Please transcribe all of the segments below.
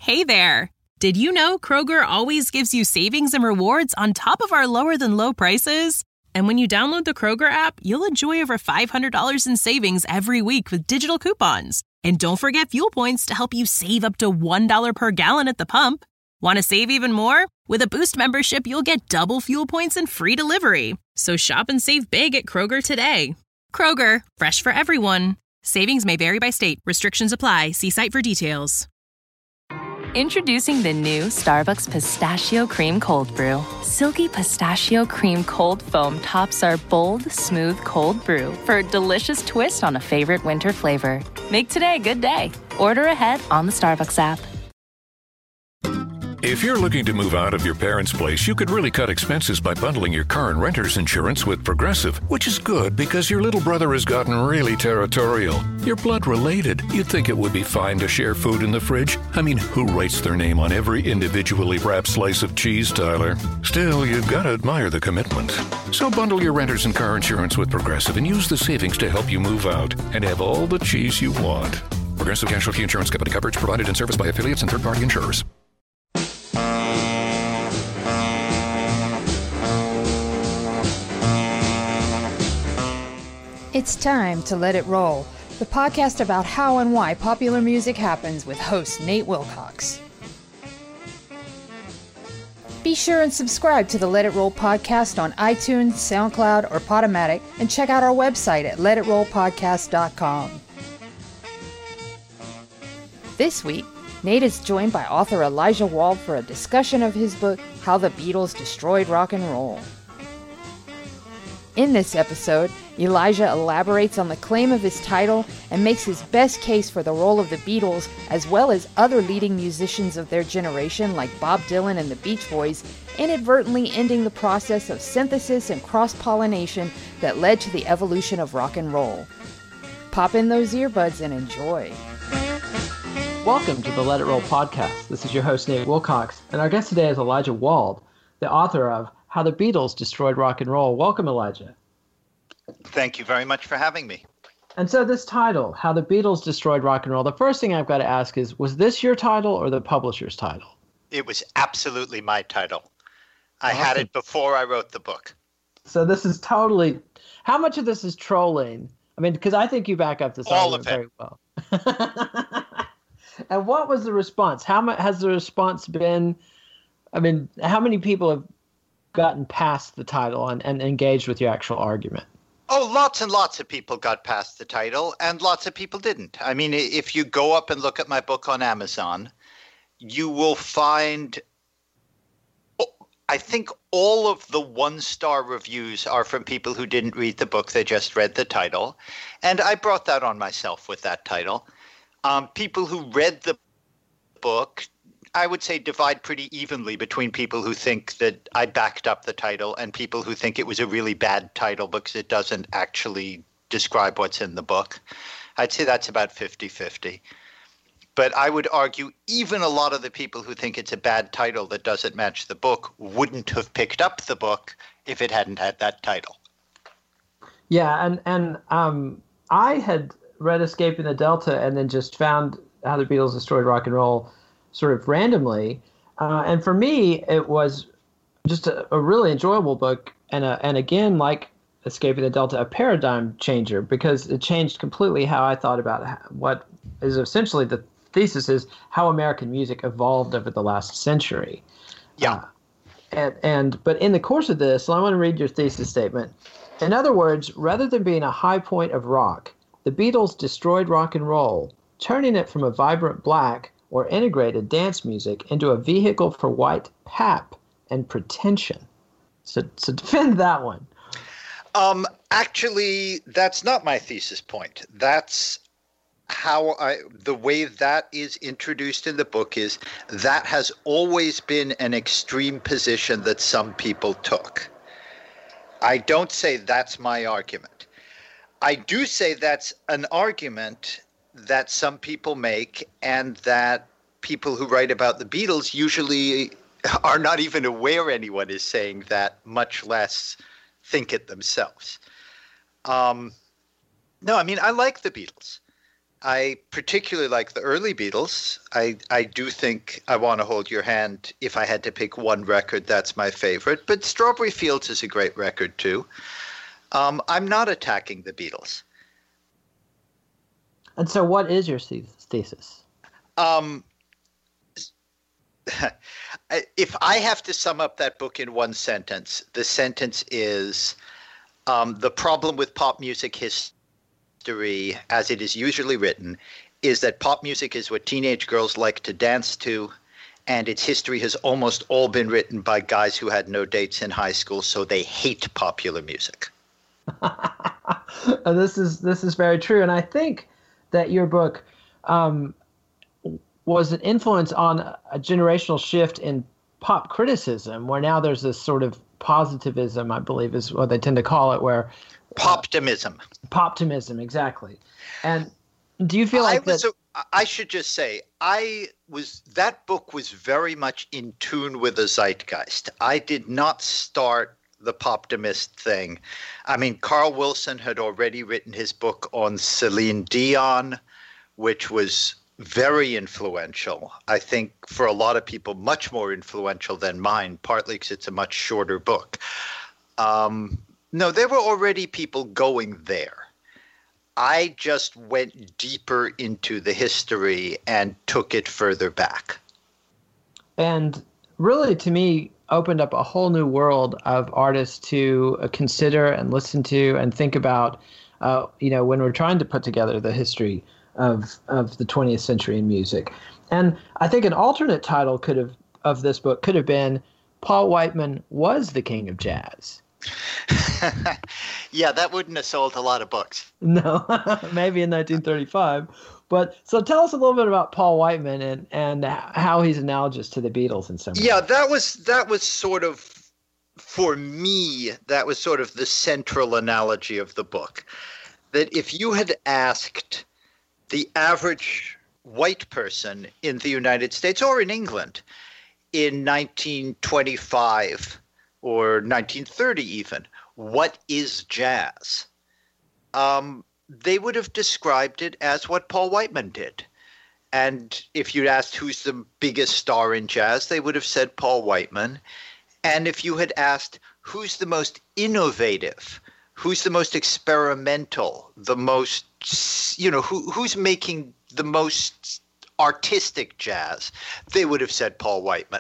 Hey there! Did you know Kroger always gives you savings and rewards on top of our lower-than-low prices? And when you download the Kroger app, you'll enjoy over $500 in savings every week with digital coupons. And don't forget fuel points to help you save up to $1 per gallon at the pump. Want to save even more? With a Boost membership, you'll get double fuel points and free delivery. So shop and save big at Kroger today. Kroger, fresh for everyone. Savings may vary by state. Restrictions apply. See site for details. Introducing the new Starbucks Pistachio Cream Cold Brew. Silky pistachio cream cold foam tops our bold, smooth cold brew for a delicious twist on a favorite winter flavor. Make today a good day. Order ahead on the Starbucks app. If you're looking to move out of your parents' place, you could really cut expenses by bundling your car and renter's insurance with Progressive, which is good because your little brother has gotten really territorial. You're blood related. You'd think it would be fine to share food in the fridge. I mean, who writes their name on every individually wrapped slice of cheese, Tyler? Still, you've got to admire the commitment. So bundle your renter's and car insurance with Progressive and use the savings to help you move out and have all the cheese you want. Progressive Casualty Insurance Company. Coverage provided and serviced by affiliates and third-party insurers. It's time to Let It Roll, the podcast about how and why popular music happens with host Nate Wilcox. Be sure and subscribe to the Let It Roll podcast on iTunes, SoundCloud, or Podomatic, and check out our website at letitrollpodcast.com. This week, Nate is joined by author Elijah Wald for a discussion of his book, How the Beatles Destroyed Rock and Roll. In this episode, Elijah elaborates on the claim of his title and makes his best case for the role of the Beatles, as well as other leading musicians of their generation like Bob Dylan and the Beach Boys, inadvertently ending the process of synthesis and cross-pollination that led to the evolution of rock and roll. Pop in those earbuds and enjoy. Welcome to the Let It Roll podcast. This is your host, Nate Wilcox, and our guest today is Elijah Wald, the author of How the Beatles Destroyed Rock and Roll. Welcome, Elijah. Thank you very much for having me. And so this title, How the Beatles Destroyed Rock and Roll, the first thing I've got to ask is, was this your title or the publisher's title? It was absolutely my title. I had it before I wrote the book. So this is totally, how much of this is trolling? I mean, because I think you back up this argument very well. And what was the response? How much has the response been? I mean, how many people have gotten past the title and engaged with your actual argument? Oh, lots and lots of people got past the title, and lots of people didn't. I mean, if you go up and look at my book on Amazon, you will find, I think all of the one-star reviews are from people who didn't read the book. They just read the title. And I brought that on myself with that title. People who read the book, I would say, divide pretty evenly between people who think that I backed up the title and people who think it was a really bad title because it doesn't actually describe what's in the book. I'd say that's about 50-50. But I would argue even a lot of the people who think it's a bad title that doesn't match the book wouldn't have picked up the book if it hadn't had that title. Yeah, and I had read Escaping the Delta and then just found How the Beatles Destroyed Rock and Roll sort of randomly. And for me, it was just a really enjoyable book. And again, like Escaping the Delta, a paradigm changer, because it changed completely how I thought about what is essentially the thesis is how American music evolved over the last century. Yeah. But in the course of this, I want to read your thesis statement. In other words, rather than being a high point of rock, the Beatles destroyed rock and roll, turning it from a vibrant black or integrated dance music into a vehicle for white pap and pretension. So defend that one. Actually, that's not my thesis point. That's how the way that is introduced in the book is that has always been an extreme position that some people took. I don't say that's my argument. I do say that's an argument that some people make and that people who write about the Beatles usually are not even aware anyone is saying that, much less think it themselves. No, I mean, I like the Beatles. I particularly like the early Beatles. I do think I Want to Hold Your Hand, if I had to pick one record, that's my favorite. But Strawberry Fields is a great record, too. I'm not attacking the Beatles. And so what is your thesis? If I have to sum up that book in one sentence, the sentence is the problem with pop music history, as it is usually written, is that pop music is what teenage girls like to dance to, and its history has almost all been written by guys who had no dates in high school, so they hate popular music. This is very true, and I think that your book was an influence on a generational shift in pop criticism, where now there's this sort of positivism, I believe is what they tend to call it, where Poptimism. Poptimism, exactly. And do you feel like I should just say, that book was very much in tune with the zeitgeist. I did not start the Poptimist thing. I mean, Carl Wilson had already written his book on Celine Dion, which was very influential. I think for a lot of people, much more influential than mine, partly because it's a much shorter book. No, there were already people going there. I just went deeper into the history and took it further back. And really, to me, opened up a whole new world of artists to consider and listen to and think about, when we're trying to put together the history of the 20th century in music. And I think an alternate title of this book could have been Paul Whiteman Was the King of Jazz. Yeah, that wouldn't have sold a lot of books. No, maybe in 1935. But so tell us a little bit about Paul Whiteman and how he's analogous to the Beatles in some way. Yeah, that was sort of, for me, that was sort of the central analogy of the book. That if you had asked the average white person in the United States or in England in 1925 or 1930 even, what is jazz? They would have described it as what Paul Whiteman did. And if you'd asked who's the biggest star in jazz, they would have said Paul Whiteman. And if you had asked who's the most innovative, who's the most experimental, the most, who's making the most artistic jazz, they would have said Paul Whiteman.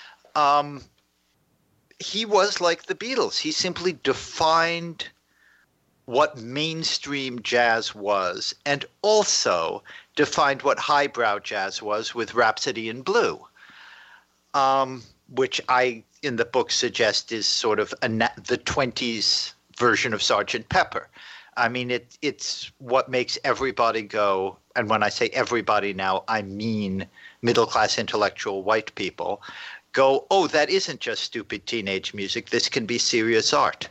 He was like the Beatles. He simply defined what mainstream jazz was and also defined what highbrow jazz was with Rhapsody in Blue, which I, in the book, suggest is sort of the 20s version of Sgt. Pepper. I mean, it's what makes everybody go, and when I say everybody now, I mean middle-class intellectual white people, go, oh, that isn't just stupid teenage music. This can be serious art.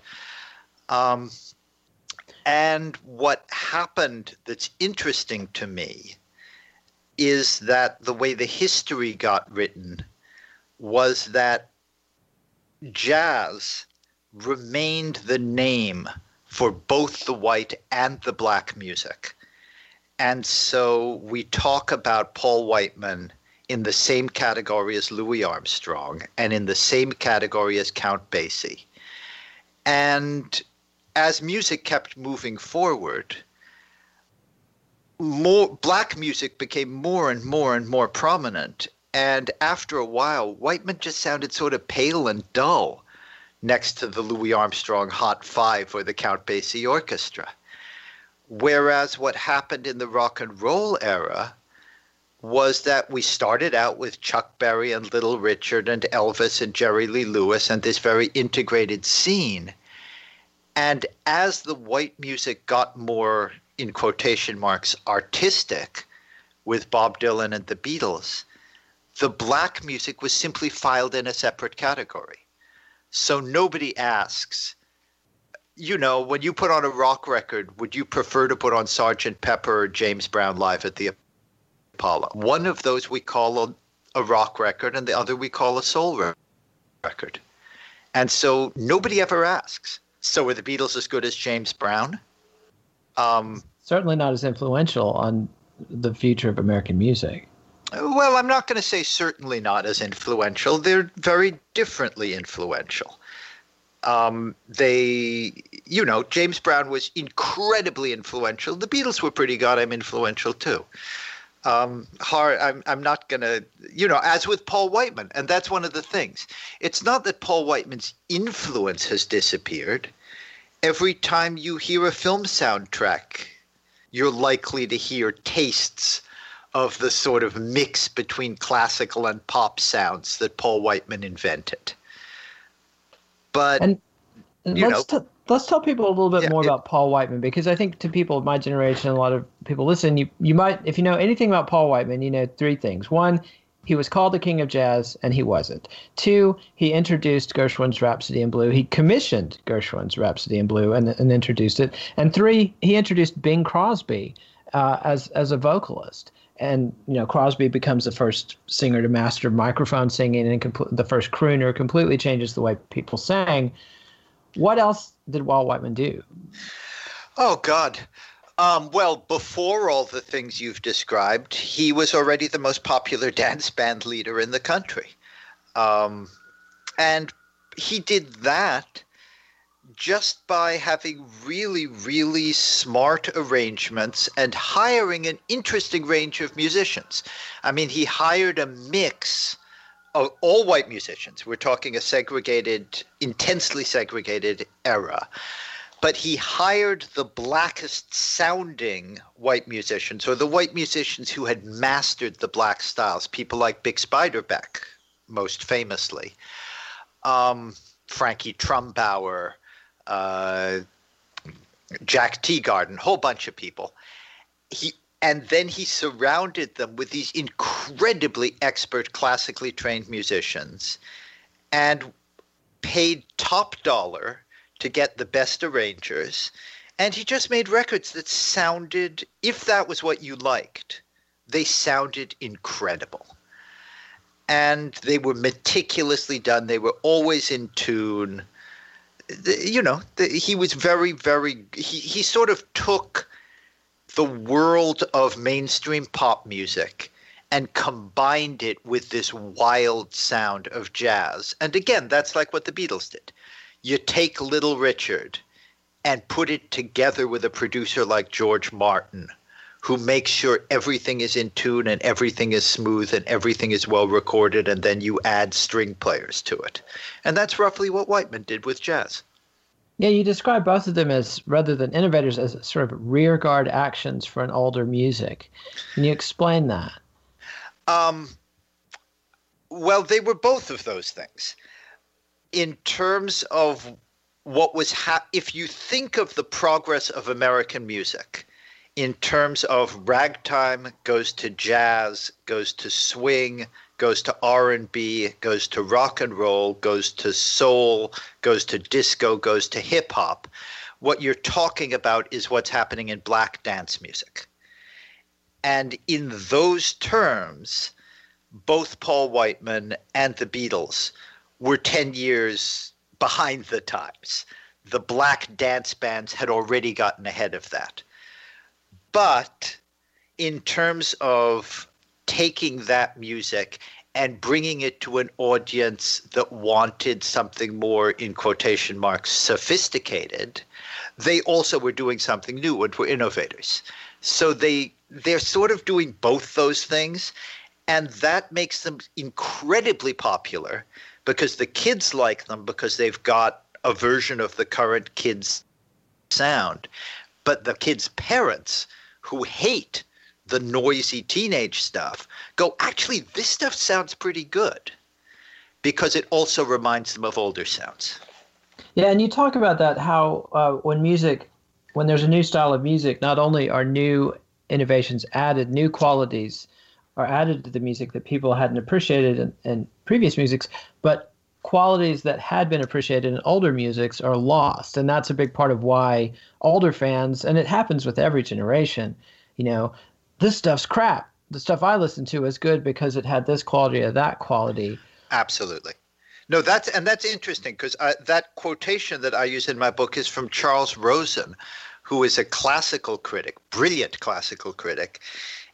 And what happened that's interesting to me is that the way the history got written was that jazz remained the name for both the white and the black music. And so we talk about Paul Whiteman in the same category as Louis Armstrong and in the same category as Count Basie. And as music kept moving forward, black music became more and more and more prominent. And after a while, Whiteman just sounded sort of pale and dull next to the Louis Armstrong Hot Five or the Count Basie Orchestra. Whereas what happened in the rock and roll era was that we started out with Chuck Berry and Little Richard and Elvis and Jerry Lee Lewis and this very integrated scene. And as the white music got more, in quotation marks, artistic with Bob Dylan and the Beatles, the black music was simply filed in a separate category. So nobody asks, when you put on a rock record, would you prefer to put on Sgt. Pepper or James Brown Live at the Apollo? One of those we call a rock record and the other we call a soul record. And so nobody ever asks, so were the Beatles as good as James Brown? Certainly not as influential on the future of American music. Well, I'm not going to say certainly not as influential. They're very differently influential. James Brown was incredibly influential. The Beatles were pretty goddamn influential too. I'm not going to, as with Paul Whiteman, and that's one of the things. It's not that Paul Whiteman's influence has disappeared. Every time you hear a film soundtrack, you're likely to hear tastes of the sort of mix between classical and pop sounds that Paul Whiteman invented. But let's tell people a little bit more about Paul Whiteman, because I think to people of my generation, a lot of people listen, you might, if you know anything about Paul Whiteman, you know three things. One, he was called the king of jazz, and he wasn't. Two, he introduced Gershwin's Rhapsody in Blue. He commissioned Gershwin's Rhapsody in Blue and introduced it. And three, he introduced Bing Crosby as a vocalist. And, Crosby becomes the first singer to master microphone singing, and the first crooner, completely changes the way people sang. What else did Walt Whiteman do? Oh, God. Well, before all the things you've described, he was already the most popular dance band leader in the country. And he did that just by having really, really smart arrangements and hiring an interesting range of musicians. I mean, he hired a mix of all white musicians. We're talking a segregated, intensely segregated era. But he hired the blackest sounding white musicians, or the white musicians who had mastered the black styles, people like Bix Beiderbecke, most famously, Frankie Trumbauer, Jack Teagarden, a whole bunch of people. And then he surrounded them with these incredibly expert, classically trained musicians and paid top dollar to get the best arrangers. And he just made records that sounded, if that was what you liked, they sounded incredible. And they were meticulously done. They were always in tune. He was very, very, he sort of took the world of mainstream pop music and combined it with this wild sound of jazz. And again, that's like what the Beatles did. You take Little Richard and put it together with a producer like George Martin, who makes sure everything is in tune and everything is smooth and everything is well recorded, and then you add string players to it. And that's roughly what Whiteman did with jazz. Yeah, you describe both of them as, rather than innovators, as sort of rearguard actions for an older music. Can you explain that? Well, they were both of those things. In terms of what was if you think of the progress of American music, in terms of ragtime goes to jazz, goes to swing, goes to R&B, goes to rock and roll, goes to soul, goes to disco, goes to hip hop, what you're talking about is what's happening in black dance music. And in those terms, both Paul Whiteman and the Beatles were 10 years behind the times. The black dance bands had already gotten ahead of that. But in terms of taking that music and bringing it to an audience that wanted something more, in quotation marks, sophisticated, they also were doing something new and were innovators. So they're sort of doing both those things, and that makes them incredibly popular because the kids like them because they've got a version of the current kids' sound. But the kids' parents, who hate the noisy teenage stuff, go, actually, this stuff sounds pretty good, because it also reminds them of older sounds. Yeah, and you talk about that, how when there's a new style of music, not only are new innovations added, new qualities are added to the music that people hadn't appreciated in previous musics, but qualities that had been appreciated in older musics are lost. And that's a big part of why older fans, and it happens with every generation, this stuff's crap. The stuff I listen to is good because it had this quality or that quality. Absolutely. No, that's interesting, because that quotation that I use in my book is from Charles Rosen, who is a classical critic, brilliant classical critic.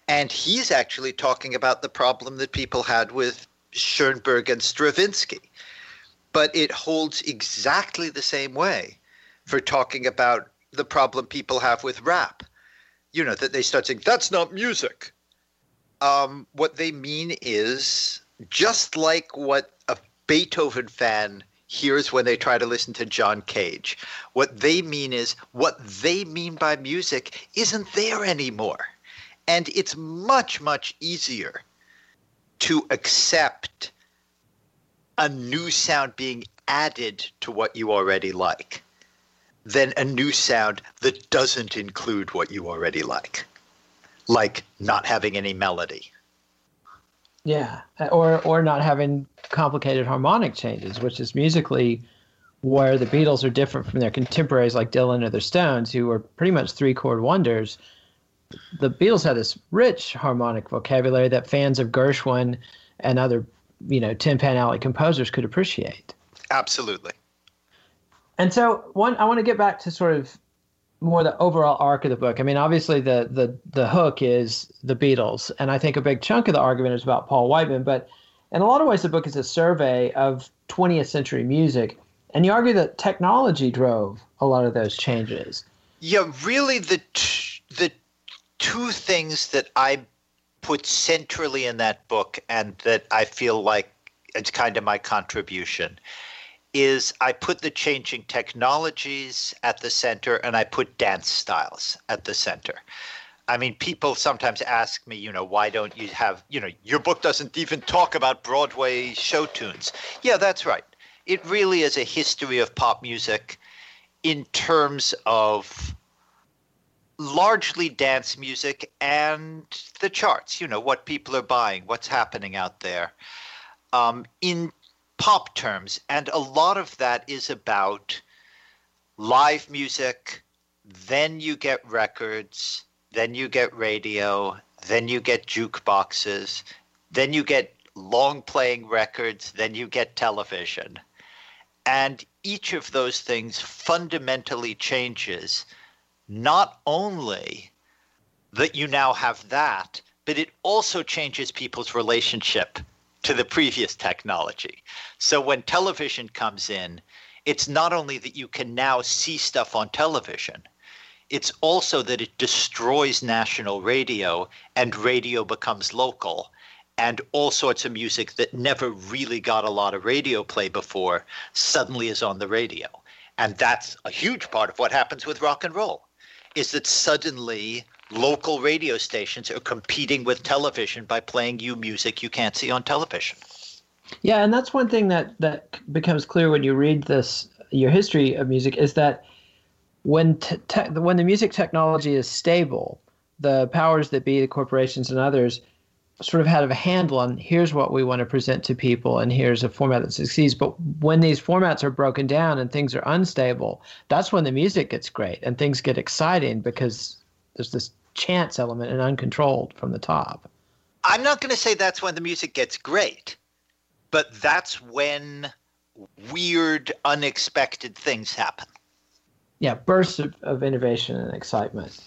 And he's actually talking about the problem that people had with Schoenberg and Stravinsky. But it holds exactly the same way for talking about the problem people have with rap. That they start saying, that's not music. What they mean is, just like what a Beethoven fan hears when they try to listen to John Cage, what they mean is, what they mean by music isn't there anymore. And it's much, much easier to accept a new sound being added to what you already like than a new sound that doesn't include what you already like not having any melody. Yeah, or not having complicated harmonic changes, which is musically where the Beatles are different from their contemporaries like Dylan or the Stones, who were pretty much three-chord wonders. The Beatles had this rich harmonic vocabulary that fans of Gershwin and other, Tin Pan Alley composers could appreciate. Absolutely. And so I want to get back to sort of more the overall arc of the book. I mean, obviously the hook is the Beatles, and I think a big chunk of the argument is about Paul Whiteman, but in a lot of ways the book is a survey of 20th century music, and you argue that technology drove a lot of those changes. Yeah, really the two things that I put centrally in that book, and that I feel like it's kind of my contribution, is I put the changing technologies at the center, and I put dance styles at the center. I mean, people sometimes ask me, why don't you have, your book doesn't even talk about Broadway show tunes. Yeah, that's right. It really is a history of pop music in terms of largely dance music and the charts, what people are buying, what's happening out there. In pop terms, and a lot of that is about live music, then you get records, then you get radio, then you get jukeboxes, then you get long playing records, then you get television. And each of those things fundamentally changes not only that you now have that, but it also changes people's relationship to the previous technology. So when television comes in, it's not only that you can now see stuff on television, it's also that it destroys national radio, and radio becomes local, and all sorts of music that never really got a lot of radio play before suddenly is on the radio. And that's a huge part of what happens with rock and roll, is that suddenly local radio stations are competing with television by playing you music you can't see on television. Yeah, and that's one thing that becomes clear when you read your history of music, is that when the music technology is stable, the powers that be, the corporations and others, sort of have a handle on, here's what we want to present to people, and here's a format that succeeds. But when these formats are broken down and things are unstable, that's when the music gets great and things get exciting, because there's this chance element and uncontrolled from the top. I'm not going to say that's when the music gets great, but that's when weird, unexpected things happen. Yeah, bursts of innovation and excitement.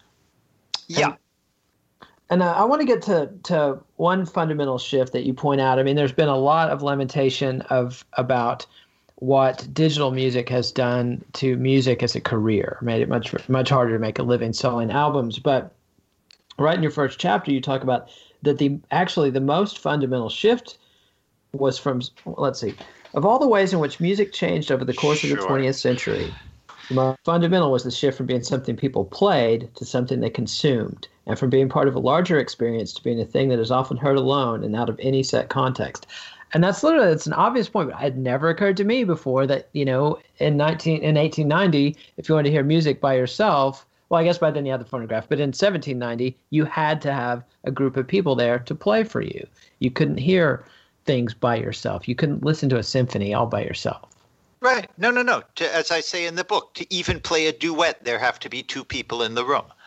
Yeah. And I want to get to one fundamental shift that you point out. I mean, there's been a lot of lamentation about what digital music has done to music as a career, made it much harder to make a living selling albums. But right in your first chapter, you talk about that the most fundamental shift was from, let's see, of all the ways in which music changed over the course of the 20th century, the most fundamental was the shift from being something people played to something they consumed, and from being part of a larger experience to being a thing that is often heard alone and out of any set context. And it's an obvious point, but it had never occurred to me before that, in 1890, if you wanted to hear music by yourself, well, I guess by then you had the phonograph, but in 1790, you had to have a group of people there to play for you. You couldn't hear things by yourself. You couldn't listen to a symphony all by yourself. Right. No. As I say in the book, to even play a duet, there have to be two people in the room.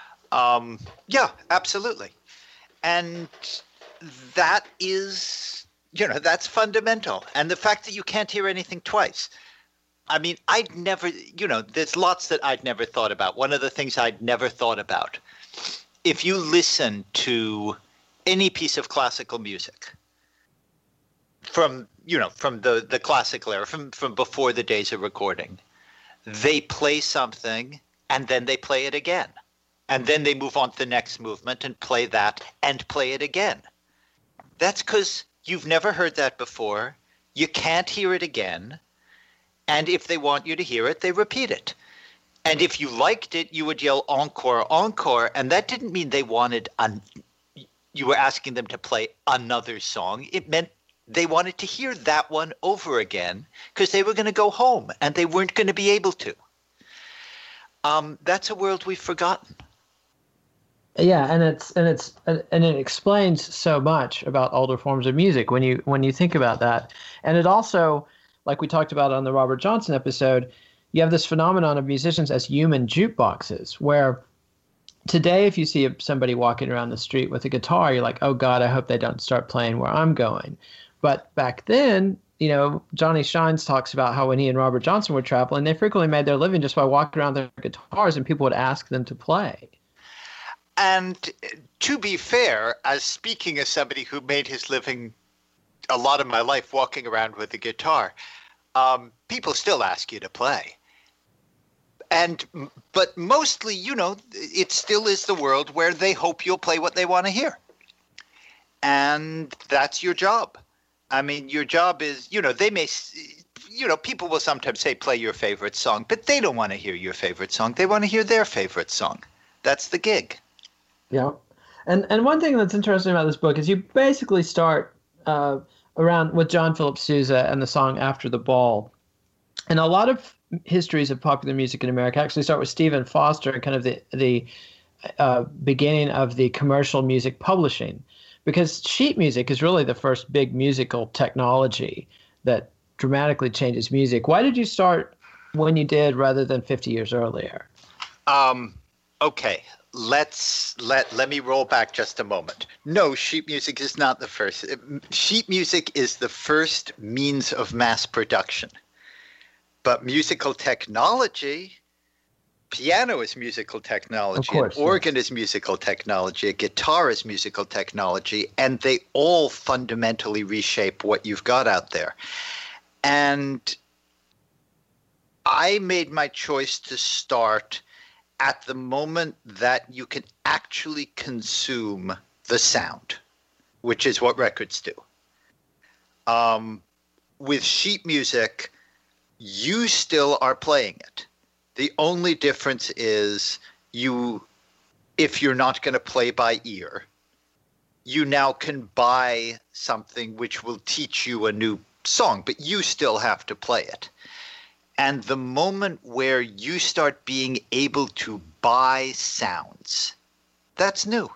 Yeah, absolutely. And that is, that's fundamental. And the fact that you can't hear anything twice. I mean, I'd never, there's lots that I'd never thought about. One of the things I'd never thought about if you listen to any piece of classical music from the classical era, from before the days of recording, they play something and then they play it again. And then they move on to the next movement and play that and play it again. That's because you've never heard that before. You can't hear it again. And if they want you to hear it, they repeat it. And if you liked it, you would yell encore, encore. And that didn't mean they wanted you were asking them to play another song. It meant they wanted to hear that one over again because they were going to go home and they weren't going to be able to. That's a world we've forgotten. Yeah, and it explains so much about older forms of music when you think about that. And it also, like we talked about on the Robert Johnson episode, you have this phenomenon of musicians as human jukeboxes, where today if you see somebody walking around the street with a guitar, you're like, oh God, I hope they don't start playing where I'm going. But back then, Johnny Shines talks about how when he and Robert Johnson were traveling, they frequently made their living just by walking around their guitars and people would ask them to play. And to be fair, as speaking as somebody who made his living a lot of my life walking around with a guitar, people still ask you to play. But mostly, it still is the world where they hope you'll play what they want to hear. And that's your job. I mean, your job is, they may, people will sometimes say, play your favorite song, but they don't want to hear your favorite song. They want to hear their favorite song. That's the gig. Yeah. And one thing that's interesting about this book is you basically start around with John Philip Sousa and the song After the Ball. And a lot of histories of popular music in America actually start with Stephen Foster and kind of the beginning of the commercial music publishing, because sheet music is really the first big musical technology that dramatically changes music. Why did you start when you did rather than 50 years earlier? Okay. Let me roll back just a moment. No, sheet music is not the first. Sheet music is the first means of mass production. But musical technology, piano is musical technology, an organ is musical technology, a guitar is musical technology, and they all fundamentally reshape what you've got out there. And I made my choice to start at the moment that you can actually consume the sound, which is what records do. With sheet music, you still are playing it. The only difference is if you're not going to play by ear, you now can buy something which will teach you a new song, but you still have to play it. And the moment where you start being able to buy sounds, that's new.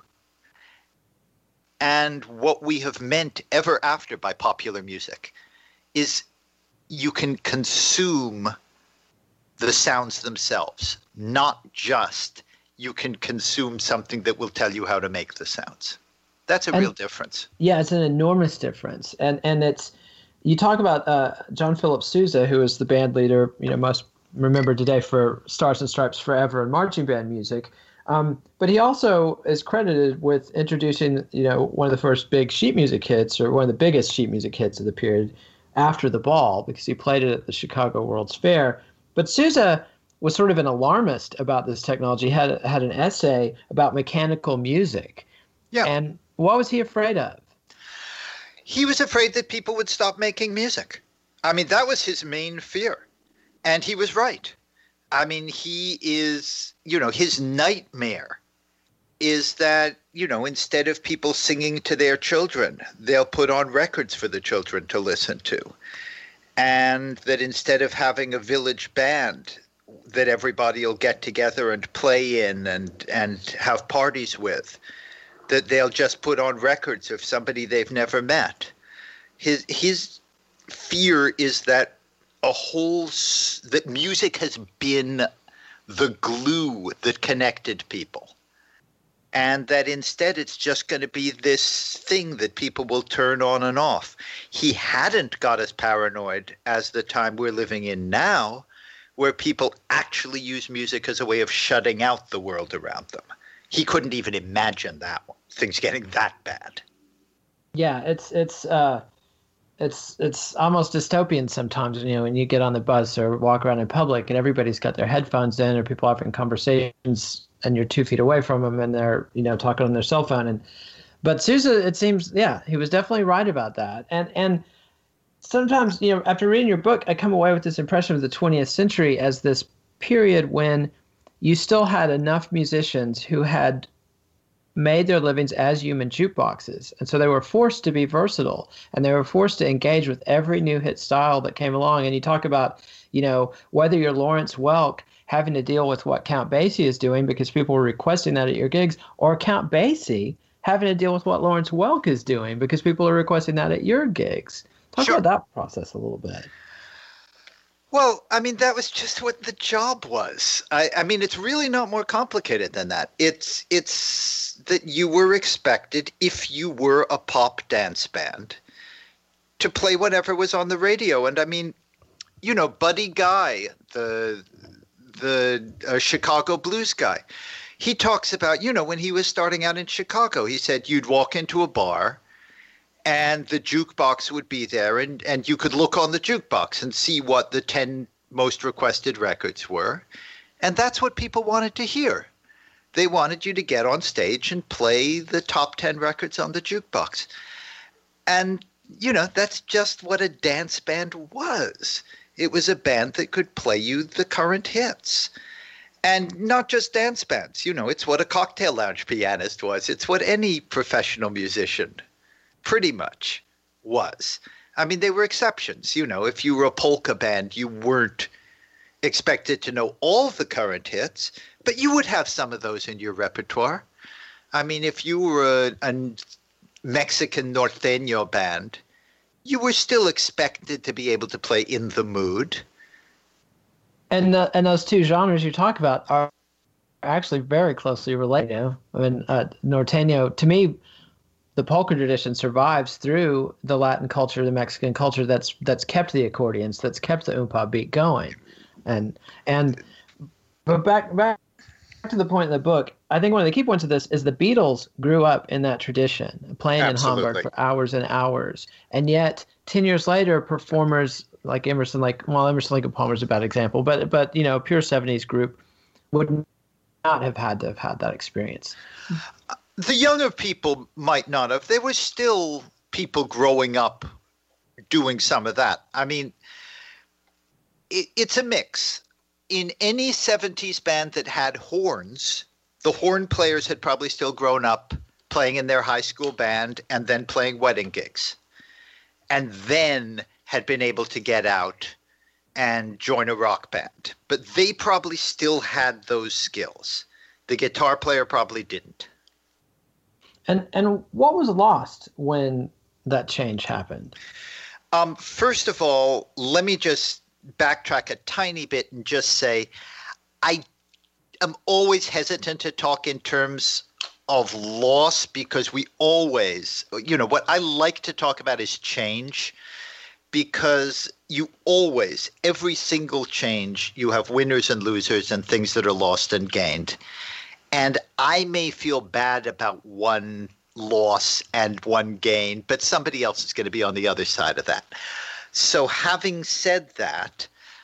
And what we have meant ever after by popular music is you can consume the sounds themselves, not just you can consume something that will tell you how to make the sounds. That's a real difference. Yeah, it's an enormous difference. And it's, you talk about John Philip Sousa, who is the band leader, most remembered today for Stars and Stripes Forever and marching band music. But he also is credited with introducing, one of the first big sheet music hits, or one of the biggest sheet music hits of the period, After the Ball, because he played it at the Chicago World's Fair. But Sousa was sort of an alarmist about this technology, had an essay about mechanical music. Yeah. And what was he afraid of? He was afraid that people would stop making music. I mean, that was his main fear. And he was right. I mean, he is, his nightmare is that, instead of people singing to their children, they'll put on records for the children to listen to. And that instead of having a village band that everybody will get together and play in and have parties with, that they'll just put on records of somebody they've never met. His fear is that that music has been the glue that connected people. And that instead it's just going to be this thing that people will turn on and off. He hadn't got as paranoid as the time we're living in now, where people actually use music as a way of shutting out the world around them. he couldn't even imagine that one, things getting that bad. Yeah, it's almost dystopian sometimes, when you get on the bus or walk around in public and everybody's got their headphones in or people having conversations and you're 2 feet away from them and they're, talking on their cell phone. But Sousa, it seems, he was definitely right about that. And sometimes, after reading your book, I come away with this impression of the 20th century as this period when you still had enough musicians who had made their livings as human jukeboxes. And so they were forced to be versatile and they were forced to engage with every new hit style that came along. And you talk about, whether you're Lawrence Welk having to deal with what Count Basie is doing because people were requesting that at your gigs, or Count Basie having to deal with what Lawrence Welk is doing because people are requesting that at your gigs. Talk about that process a little bit. Well, that was just what the job was. It's really not more complicated than that. It's that you were expected, if you were a pop dance band, to play whatever was on the radio. And Buddy Guy, the Chicago blues guy, he talks about, when he was starting out in Chicago, he said you'd walk into a bar and the jukebox would be there, and you could look on the jukebox and see what the 10 most requested records were. And that's what people wanted to hear. They wanted you to get on stage and play the top 10 records on the jukebox. And, that's just what a dance band was. It was a band that could play you the current hits. And not just dance bands. It's what a cocktail lounge pianist was. It's what any professional musician pretty much was. There were exceptions. If you were a polka band, you weren't expected to know all the current hits, but you would have some of those in your repertoire. If you were a Mexican norteño band, you were still expected to be able to play In the Mood. And those two genres you talk about are actually very closely related. Norteño, to me, the polka tradition survives through the Latin culture, the Mexican culture that's kept the accordions, that's kept the oompa beat going. But back to the point in the book, I think one of the key points of this is the Beatles grew up in that tradition, playing Absolutely. in Hamburg for hours and hours. And yet 10 years later, performers like Emerson, Lake and Palmer is a bad example, but pure 70s group would not have had to have had that experience. The younger people might not have. There were still people growing up doing some of that. It's a mix. In any 70s band that had horns, the horn players had probably still grown up playing in their high school band and then playing wedding gigs, and then had been able to get out and join a rock band. But they probably still had those skills. The guitar player probably didn't. And what was lost when that change happened? First of all, let me just backtrack a tiny bit and just say I am always hesitant to talk in terms of loss because we always, what I like to talk about is change, because you always, every single change, you have winners and losers and things that are lost and gained. And I may feel bad about one loss and one gain, but somebody else is going to be on the other side of that. So having said that,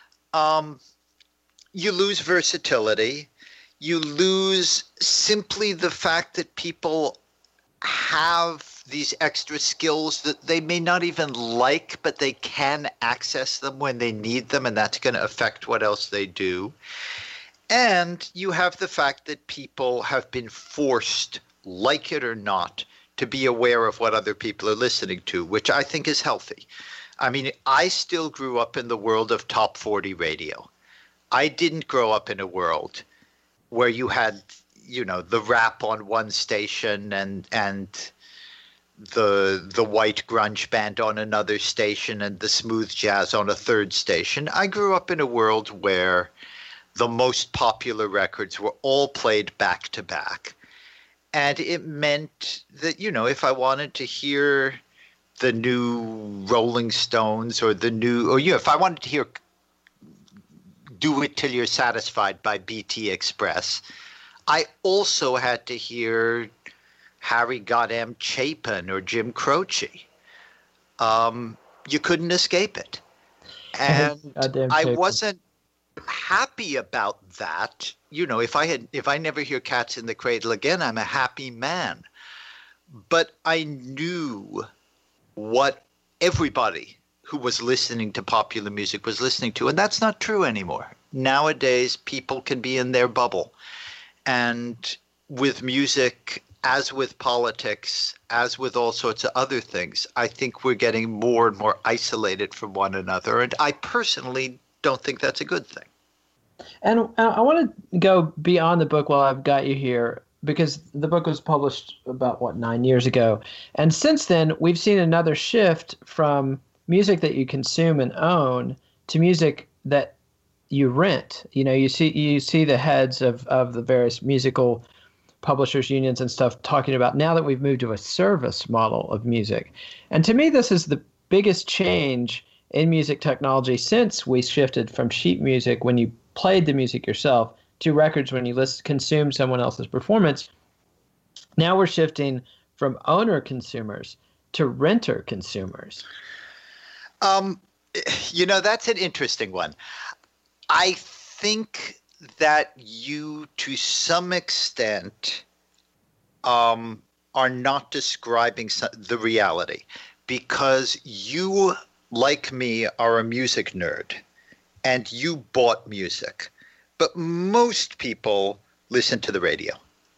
you lose versatility. You lose simply the fact that people have these extra skills that they may not even like, but they can access them when they need them, and that's going to affect what else they do. And you have the fact that people have been forced, like it or not, to be aware of what other people are listening to, which I think is healthy. I still grew up in the world of top 40 radio. I didn't grow up in a world where you had, the rap on one station and the white grunge band on another station and the smooth jazz on a third station. I grew up in a world where the most popular records were all played back to back. And it meant that, if I wanted to hear the new Rolling Stones if I wanted to hear Do It Till You're Satisfied by BT Express, I also had to hear Harry Goddamn Chapin or Jim Croce. You couldn't escape it. And I wasn't happy about that. You know, if I never hear Cats in the Cradle again, I'm a happy man. But I knew what everybody who was listening to popular music was listening to, and that's not true anymore. Nowadays, people can be in their bubble. And with music, as with politics, as with all sorts of other things, I think we're getting more and more isolated from one another. And I personally don't think that's a good thing. And I want to go beyond the book while I've got you here, because the book was published about, 9 years ago. And since then, we've seen another shift from music that you consume and own to music that you rent. You know, you see the heads of the various musical publishers unions and stuff talking about now that we've moved to a service model of music. And to me, this is the biggest change in music technology since we shifted from sheet music when you played the music yourself to records when you consume someone else's performance. Now we're shifting from owner consumers to renter consumers. You know, that's an interesting one. I think that you, to some extent, are not describing the reality, because you, like me, are a music nerd, and you bought music. But most people listen to the radio.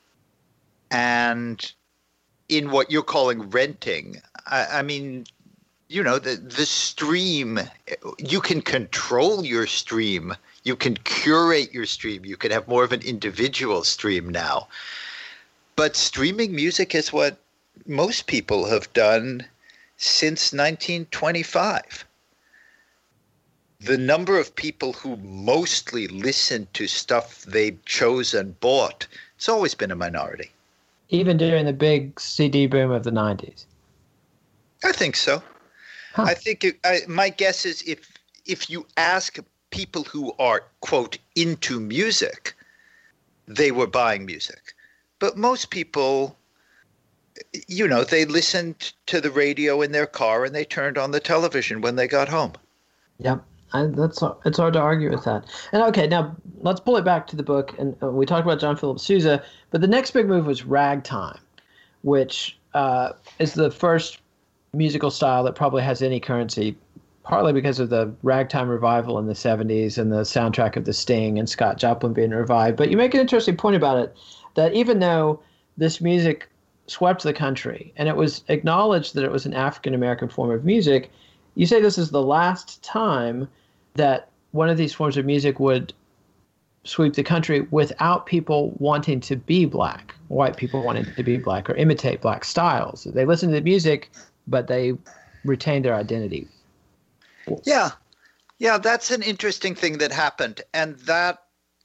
And in what you're calling renting, I mean, you know, the stream, you can control your stream. You can curate your stream. You can have more of an individual stream now. But streaming music is what most people have done since 1925. The number of people who mostly listen to stuff they've chosen bought, it's always been a minority. Even during the big CD boom of the 90s? I think so. Huh. I think my guess is if you ask people who are, quote, into music, they were buying music. But most people, you know, they listened to the radio in their car and they turned on the television when they got home. Yep. It's hard to argue with that. And okay, now let's pull it back to the book. And we talked about John Philip Sousa, but the next big move was ragtime, which is the first musical style that probably has any currency, partly because of the ragtime revival in the 70s and the soundtrack of The Sting and Scott Joplin being revived. But you make an interesting point about it, that even though this music swept the country and it was acknowledged that it was an African-American form of music, you say this is the last time that one of these forms of music would sweep the country without people wanting to be black, white people wanting to be black or imitate black styles. They listen to the music, but they retain their identity. Yeah, that's an interesting thing that happened, and that's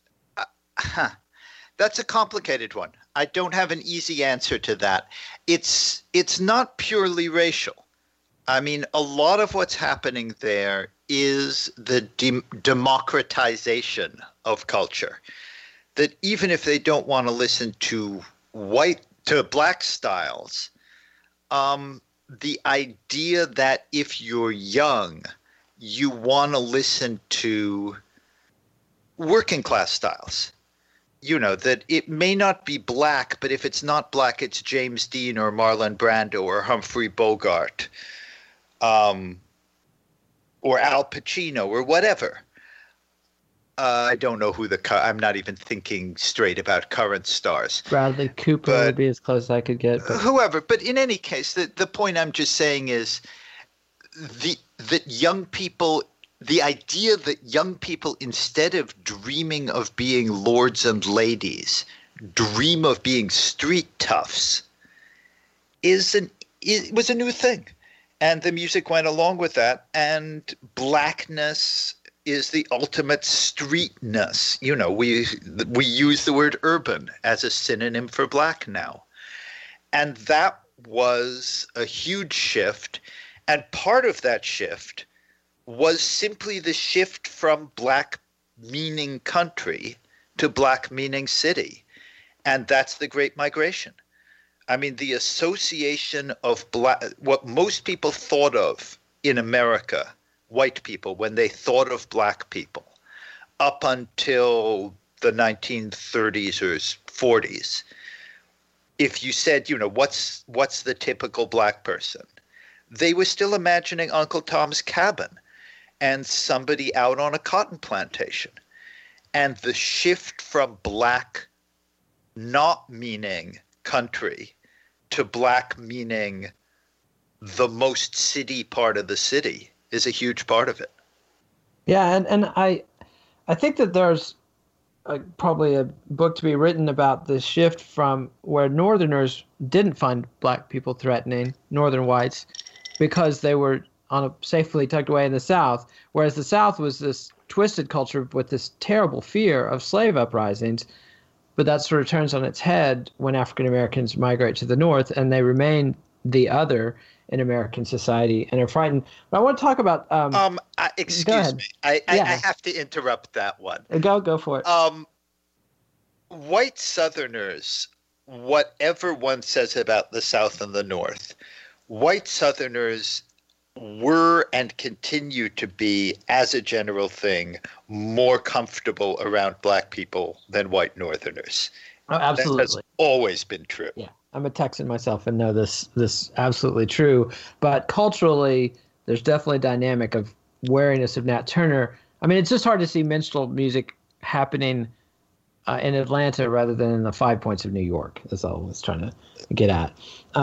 a complicated one. I don't have an easy answer to that. It's not purely racial. I mean, a lot of what's happening there is the democratization of culture. That even if they don't want to listen to black styles, the idea that if you're young, you want to listen to working class styles. You know, that it may not be black, but if it's not black, it's James Dean or Marlon Brando or Humphrey Bogart. Or Al Pacino or whatever. I don't know who I'm not even thinking straight about current stars. Bradley Cooper would be as close as I could get. But whoever. But in any case, the point I'm just saying is that young people, the idea that young people, instead of dreaming of being lords and ladies, dream of being street toughs, it was a new thing. And the music went along with that, and blackness is the ultimate streetness. You know, we use the word urban as a synonym for black now. And that was a huge shift, and part of that shift was simply the shift from black meaning country to black meaning city. And that's the Great Migration. I mean, the association of what most people thought of in America, white people, when they thought of black people, up until the 1930s or 40s, if you said, what's the typical black person, they were still imagining Uncle Tom's Cabin and somebody out on a cotton plantation. And the shift from black not meaning country to black meaning the most city part of the city is a huge part of it. Yeah, and I think that there's probably a book to be written about the shift from where Northerners didn't find black people threatening, Northern whites, because they were safely tucked away in the South, whereas the South was this twisted culture with this terrible fear of slave uprisings. But that sort of turns on its head when African Americans migrate to the North and they remain the other in American society and are frightened. But I want to talk about. Excuse me. I have to interrupt that one. Go for it. White Southerners, whatever one says about the South and the North, white Southerners were and continue to be, as a general thing, more comfortable around black people than white Northerners. Oh, absolutely. That has always been true. Yeah, I'm a Texan myself and know this absolutely true. But culturally, there's definitely a dynamic of wariness of Nat Turner. I mean, it's just hard to see minstrel music happening in Atlanta rather than in the Five Points of New York. That's all I was trying to get at.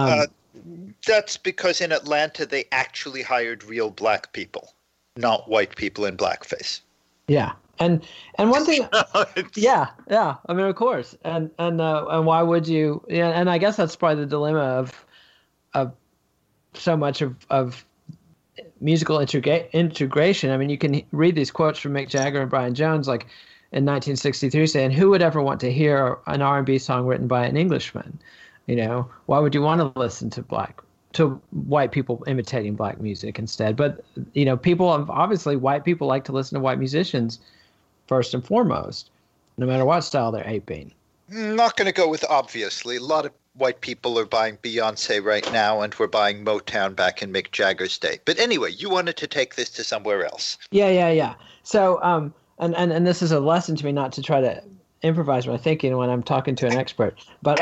That's because in Atlanta, they actually hired real black people, not white people in blackface. Yeah. And one thing, yeah. I mean, of course. And why would you? Yeah. And I guess that's probably the dilemma of so much of musical integration. I mean, you can read these quotes from Mick Jagger and Brian Jones, like in 1963, saying, "Who would ever want to hear an R&B song written by an Englishman? Why would you want to listen to white people imitating black music instead?" But, obviously white people like to listen to white musicians first and foremost, no matter what style they're aping. I'm not going to go with obviously. A lot of white people are buying Beyonce right now, and we're buying Motown back in Mick Jagger's day. But anyway, you wanted to take this to somewhere else. Yeah. So, and this is a lesson to me not to try to improvise my thinking when I'm talking to an expert. But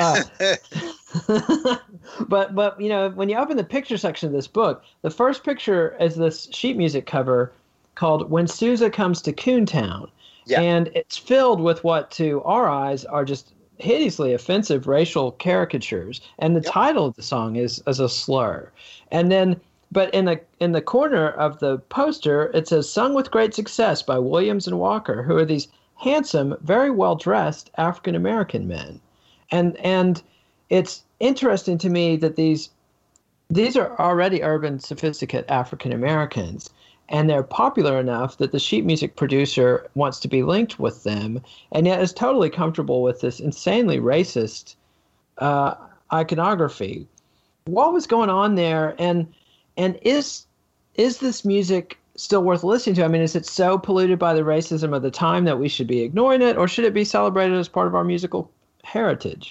but when you open the picture section of this book, the first picture is this sheet music cover called "When Sousa Comes to Coontown." Yeah. And it's filled with what to our eyes are just hideously offensive racial caricatures. And the title of the song is a slur. And then but in the corner of the poster, it says "Sung with Great Success" by Williams and Walker, who are these handsome, very well-dressed African-American men. And it's interesting to me that these are already urban, sophisticated African-Americans, and they're popular enough that the sheet music producer wants to be linked with them, and yet is totally comfortable with this insanely racist iconography. What was going on there, and is this music still worth listening to? I mean, is it so polluted by the racism of the time that we should be ignoring it, or should it be celebrated as part of our musical heritage?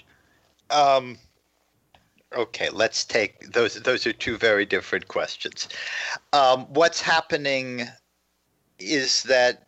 Okay, let's take those. Those are two very different questions. What's happening is that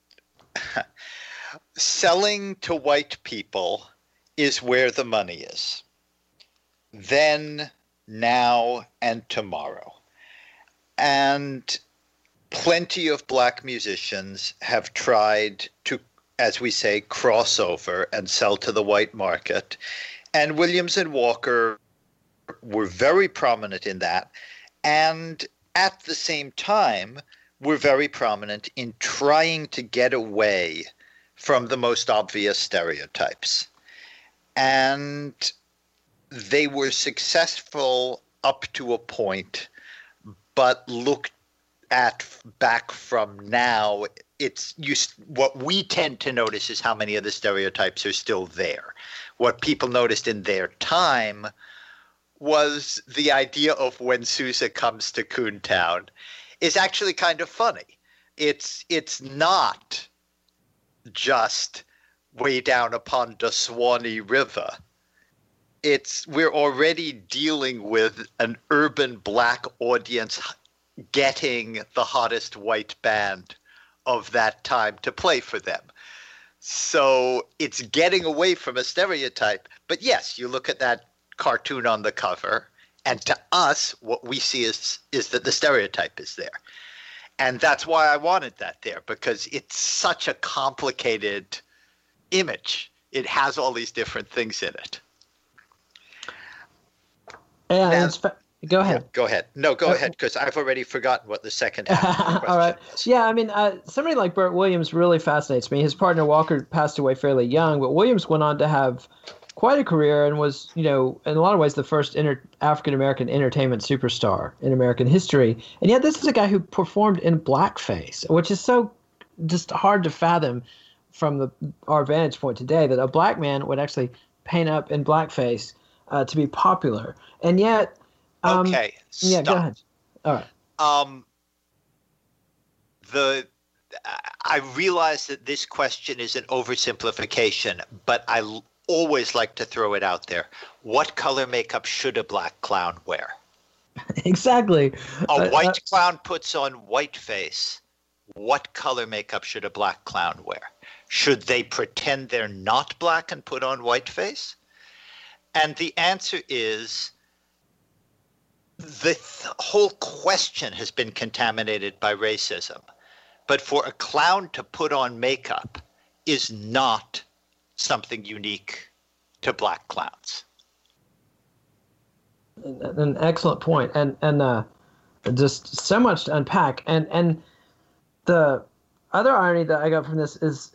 selling to white people is where the money is. Then, now, and tomorrow. And plenty of black musicians have tried to, as we say, cross over and sell to the white market. And Williams and Walker were very prominent in that. And at the same time, were very prominent in trying to get away from the most obvious stereotypes. And they were successful up to a point, but looked at back from now, what we tend to notice is how many of the stereotypes are still there. What people noticed in their time was the idea of "When Sousa Comes to Coontown" is actually kind of funny. It's not just way down upon the Swanee River. We're already dealing with an urban black audience getting the hottest white band of that time to play for them. So it's getting away from a stereotype. But yes, you look at that cartoon on the cover, and to us, what we see is that the stereotype is there. And that's why I wanted that there, because it's such a complicated image. It has all these different things in it. Yeah, go ahead. Yeah, go ahead. No, go ahead, because I've already forgotten what the second half of the question all right. was. Yeah, I mean, somebody like Bert Williams really fascinates me. His partner Walker passed away fairly young, but Williams went on to have quite a career and was, in a lot of ways the first African-American entertainment superstar in American history. And yet this is a guy who performed in blackface, which is so just hard to fathom from our vantage point today, that a black man would actually paint up in blackface to be popular. And yet... okay, yeah, stop. go ahead. All right. I realize that this question is an oversimplification, but I always like to throw it out there. What color makeup should a black clown wear? Exactly. A white clown puts on white face. What color makeup should a black clown wear? Should they pretend they're not black and put on white face? And the answer is the whole question has been contaminated by racism. But for a clown to put on makeup is not something unique to black clowns. An excellent point, and just so much to unpack. And the other irony that I got from this is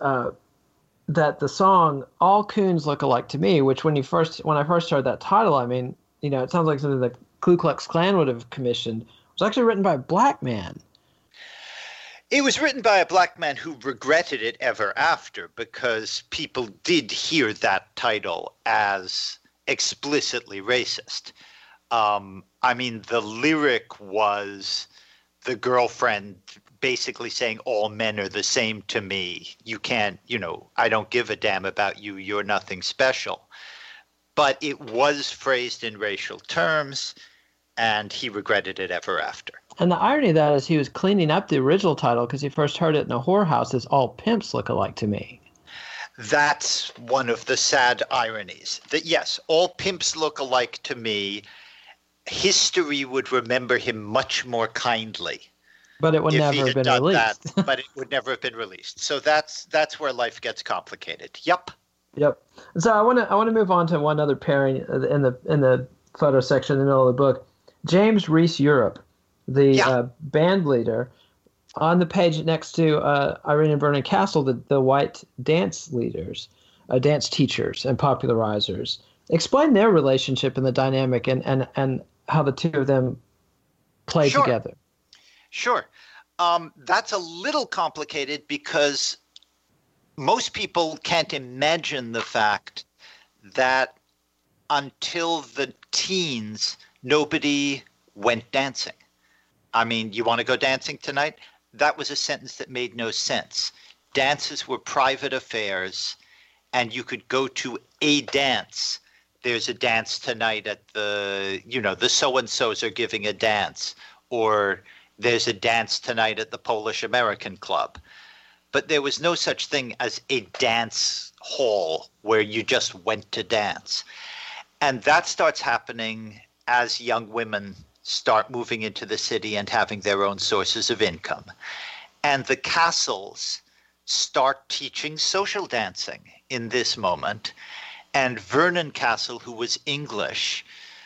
that the song "All Coons Look Alike to Me," which when I first heard that title, I mean, it sounds like something the Ku Klux Klan would have commissioned, was actually written by a black man. It was written by a black man who regretted it ever after, because people did hear that title as explicitly racist. I mean, the lyric was the girlfriend basically saying all men are the same to me. You can't, I don't give a damn about you. You're nothing special. But it was phrased in racial terms, and he regretted it ever after. And the irony of that is he was cleaning up the original title because he first heard it in a whorehouse as "All Pimps Look Alike to Me." That's one of the sad ironies. That yes, all pimps look alike to me. History would remember him much more kindly. But it would never have been released. But it would never have been released. So that's where life gets complicated. Yep. So I want to move on to one other pairing in the photo section in the middle of the book. James Reese Europe, the band leader, on the page next to Irene and Vernon Castle, the white dance leaders, dance teachers and popularizers. Explain their relationship and the dynamic and how the two of them play together. Sure. That's a little complicated because most people can't imagine the fact that until the teens, nobody went dancing. I mean, you want to go dancing tonight? That was a sentence that made no sense. Dances were private affairs, and you could go to a dance. There's a dance tonight at the so-and-sos are giving a dance, or there's a dance tonight at the Polish American Club. But there was no such thing as a dance hall where you just went to dance. And that starts happening as young women start moving into the city and having their own sources of income. And the Castles start teaching social dancing in this moment. And Vernon Castle, who was English,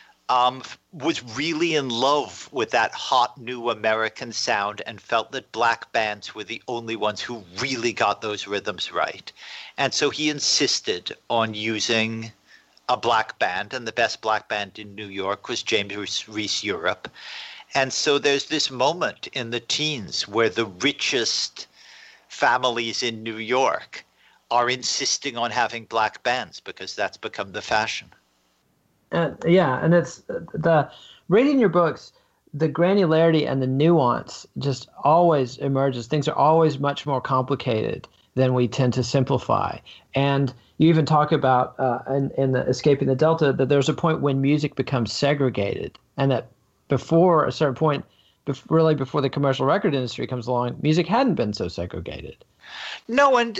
was really in love with that hot new American sound and felt that black bands were the only ones who really got those rhythms right. And so he insisted on using a black band, and the best black band in New York was James Reese Europe. And so there's this moment in the teens where the richest families in New York are insisting on having black bands because that's become the fashion. And it's reading your books, the granularity and the nuance just always emerges. Things are always much more complicated then we tend to simplify. And you even talk about in the Escaping the Delta that there's a point when music becomes segregated, and that before a certain point, really before the commercial record industry comes along, music hadn't been so segregated. No, and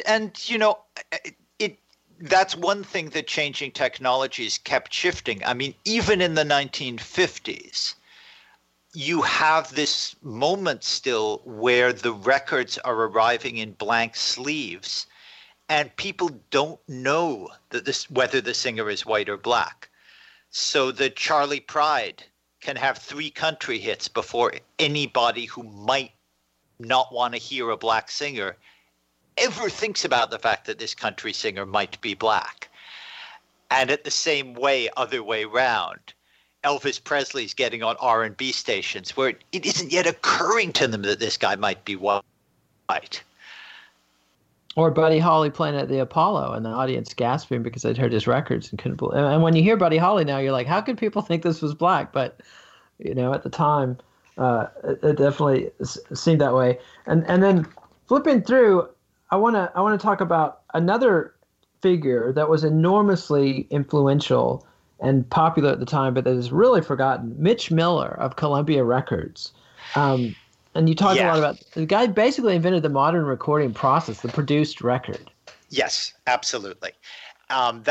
that's one thing that changing technologies kept shifting. I mean, even in the 1950s, you have this moment still where the records are arriving in blank sleeves and people don't know that whether the singer is white or black. So that Charley Pride can have 3 country hits before anybody who might not want to hear a black singer ever thinks about the fact that this country singer might be black. And at the same way, other way round, Elvis Presley's getting on R&B stations where it isn't yet occurring to them that this guy might be white. Or Buddy Holly playing at the Apollo and the audience gasping because they'd heard his records and couldn't believe. And when you hear Buddy Holly now, you're like, how could people think this was black? But, at the time, it definitely seemed that way. And then flipping through, I want to talk about another figure that was enormously influential and popular at the time, but that is really forgotten. Mitch Miller of Columbia Records. And you talk a lot about the guy basically invented the modern recording process, the produced record. Yes, absolutely. And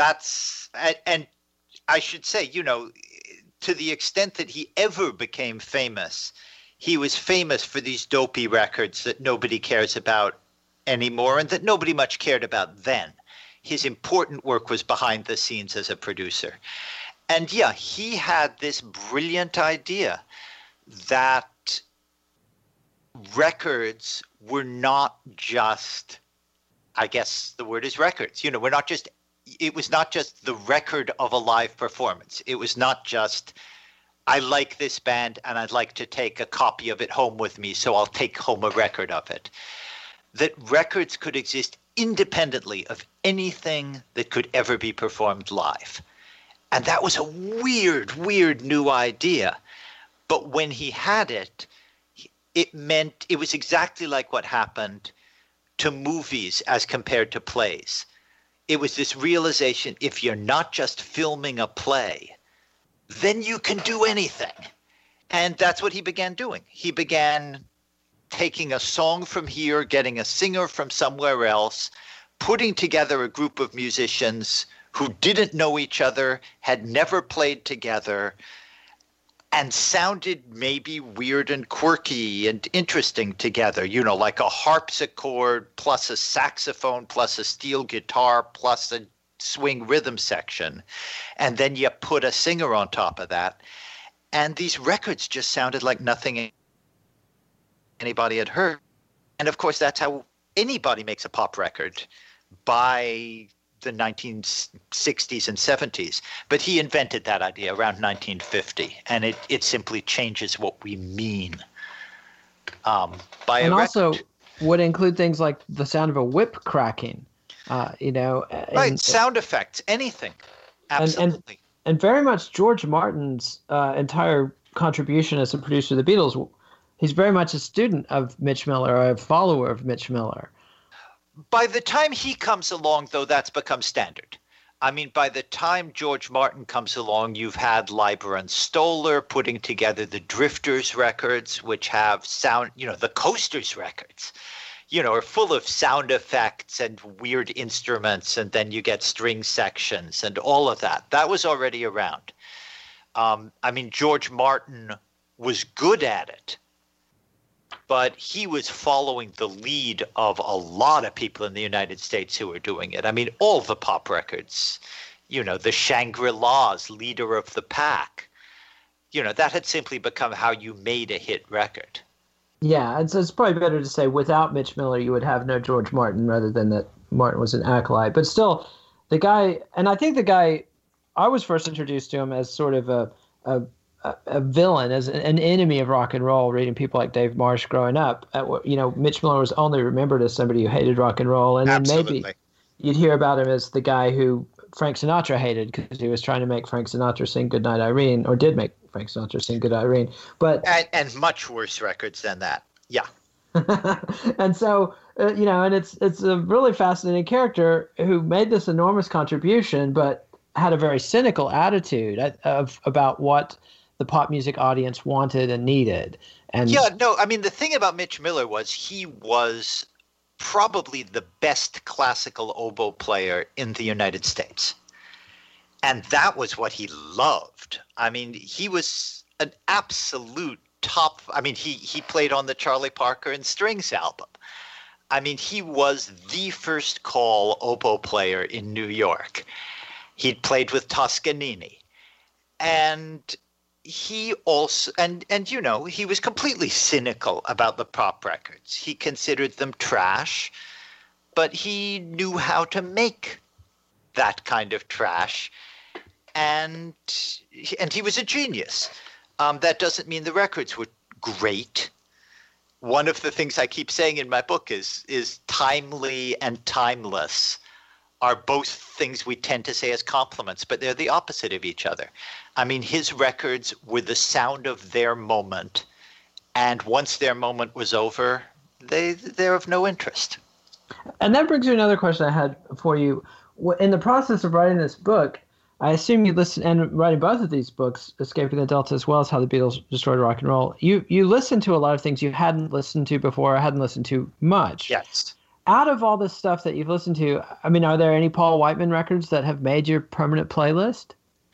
I should say, to the extent that he ever became famous, he was famous for these dopey records that nobody cares about anymore and that nobody much cared about then. His important work was behind the scenes as a producer. And he had this brilliant idea that records were not just, I guess the word is records. It was not just the record of a live performance. It was not just, I like this band and I'd like to take a copy of it home with me, so I'll take home a record of it. That records could exist independently of anything that could ever be performed live. And that was a weird new idea. But when he had it, it meant it was exactly like what happened to movies as compared to plays. It was this realization, if you're not just filming a play, then you can do anything. And that's what he began doing. He began taking a song from here, getting a singer from somewhere else, putting together a group of musicians who didn't know each other, had never played together, and sounded maybe weird and quirky and interesting together, like a harpsichord plus a saxophone plus a steel guitar plus a swing rhythm section. And then you put a singer on top of that. And these records just sounded like nothing anybody had heard. And of course, that's how anybody makes a pop record by the 1960s and 70s. But he invented that idea around 1950, and it simply changes what we mean by and a record. Also would include things like the sound of a whip cracking, right, sound effects, anything. Absolutely. And very much George Martin's entire contribution as a producer of the Beatles, he's very much a student of Mitch Miller, or a follower of Mitch Miller. By the time he comes along, though, that's become standard. I mean, by the time George Martin comes along, you've had Leiber and Stoller putting together the Drifters records, which have sound, the Coasters records, are full of sound effects and weird instruments, and then you get string sections and all of that. That was already around. George Martin was good at it, but he was following the lead of a lot of people in the United States who were doing it. I mean, all the pop records, the Shangri-Las, Leader of the Pack, that had simply become how you made a hit record. Yeah, it's probably better to say without Mitch Miller, you would have no George Martin rather than that Martin was an acolyte. But still, the guy, and I think the guy, I was first introduced to him as sort of a villain, as an enemy of rock and roll, reading people like Dave Marsh growing up. Mitch Miller was only remembered as somebody who hated rock and roll. And then maybe you'd hear about him as the guy who Frank Sinatra hated because he was trying to make Frank Sinatra sing Goodnight Irene, or did make Frank Sinatra sing Good Irene. But and much worse records than that. Yeah. And so, and it's a really fascinating character who made this enormous contribution, but had a very cynical attitude about what the pop music audience wanted and needed. And yeah, no, I mean, the thing about Mitch Miller was he was probably the best classical oboe player in the United States. And that was what he loved. I mean, he was an absolute top. I mean, he played on the Charlie Parker and Strings album. I mean, he was the first call oboe player in New York. He'd played with Toscanini. And he also, and he was completely cynical about the pop records. He considered them trash, but he knew how to make that kind of trash. And he was a genius. That doesn't mean the records were great. One of the things I keep saying in my book is timely and timeless are both things we tend to say as compliments, but they're the opposite of each other. I mean, his records were the sound of their moment, and once their moment was over, they're of no interest. And that brings me to another question I had for you. In the process of writing this book, I assume you listen, and writing both of these books, Escaping the Delta as well as How the Beatles Destroyed Rock and Roll, you listened to a lot of things you hadn't listened to before or hadn't listened to much. Yes. Out of all this stuff that you've listened to, I mean, are there any Paul Whiteman records that have made your permanent playlist?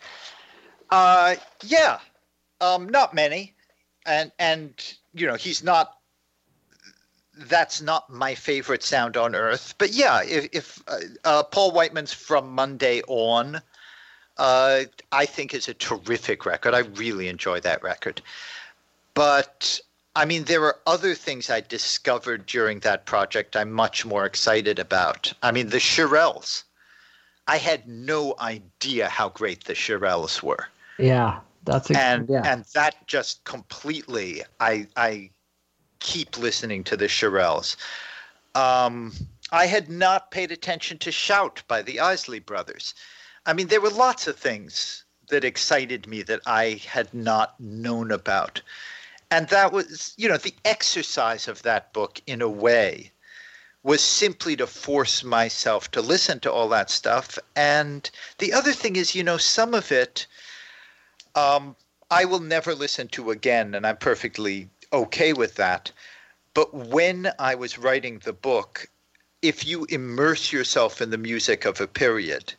Yeah. Not many. And he's not, that's not my favorite sound on earth. But yeah, if Paul Whiteman's From Monday On, I think is a terrific record. I really enjoy that record. But I mean, there are other things I discovered during that project I'm much more excited about. I mean, the Shirelles. I had no idea how great the Shirelles were. Yeah, and that just completely. I keep listening to the Shirelles. I had not paid attention to Shout by the Isley Brothers. I mean, there were lots of things that excited me that I had not known about. And that was, the exercise of that book, in a way, was simply to force myself to listen to all that stuff. And the other thing is, some of it I will never listen to again, and I'm perfectly okay with that. But when I was writing the book, if you immerse yourself in the music of a period,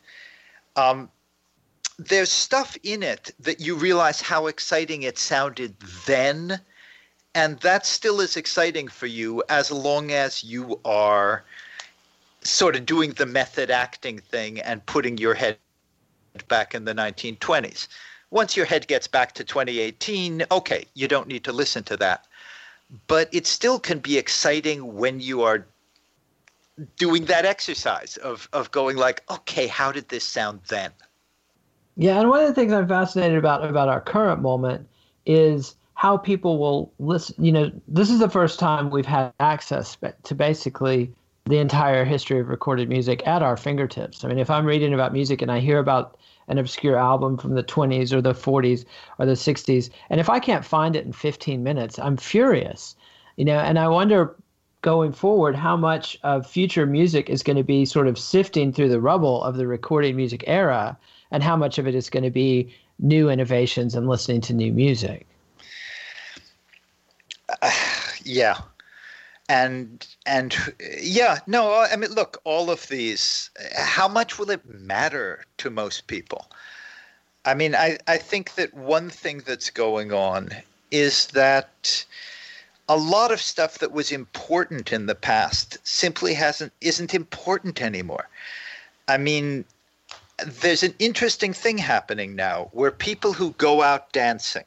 there's stuff in it that you realize how exciting it sounded then, and that still is exciting for you as long as you are sort of doing the method acting thing and putting your head back in the 1920s. Once your head gets back to 2018, okay, you don't need to listen to that. But it still can be exciting when you are doing that exercise of going like, okay, how did this sound then? Yeah, and one of the things I'm fascinated about our current moment is how people will listen. This is the first time we've had access to basically the entire history of recorded music at our fingertips. I mean, if I'm reading about music and I hear about an obscure album from the 20s or the 40s or the 60s, and if I can't find it in 15 minutes, I'm furious. And I wonder going forward how much of future music is going to be sort of sifting through the rubble of the recorded music era, and how much of it is going to be new innovations and listening to new music. Yeah. And yeah, no, I mean, look, all of these, how much will it matter to most people? I mean, I think that one thing that's going on is that a lot of stuff that was important in the past simply isn't important anymore. I mean, there's an interesting thing happening now where people who go out dancing